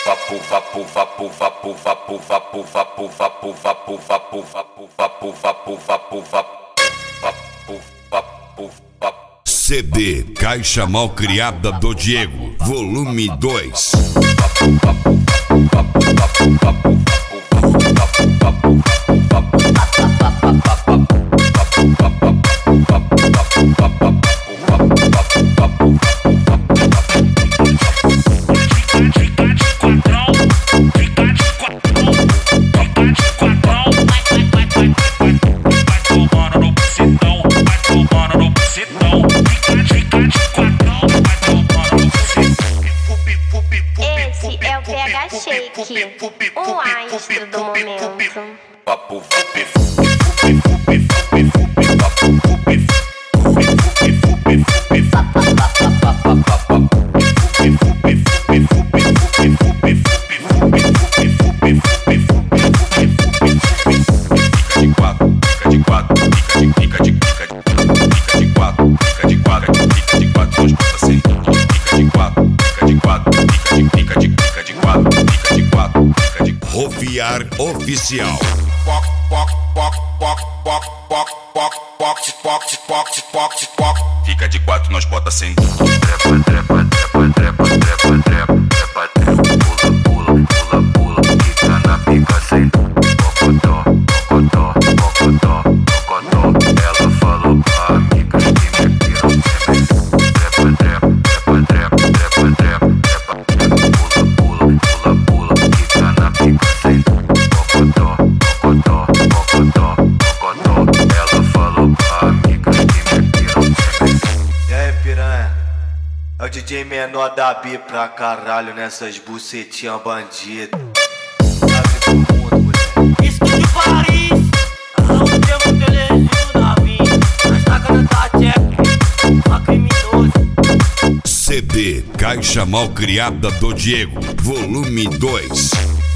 CD Caixa Mal Criada do Diego, volume 2. Esse é o PH Shake, o astro do momento. Rofiar Oficial. Fica de quatro, nós bota sem. Fica na pica sem. Ela falou pra amiga que me viram pula, fica na pica sem. Ela falou pra amiga que me viram. E aí, piranha? É o DJ menor da B pra caralho nessas bucetinhas bandidas. Sabe do mundo, mulher. Estúdio Paris, aonde temos televisão da vida. Nós taca no Tatec, só criminoso. CD Caixa Mal Criada do Diego, volume 2.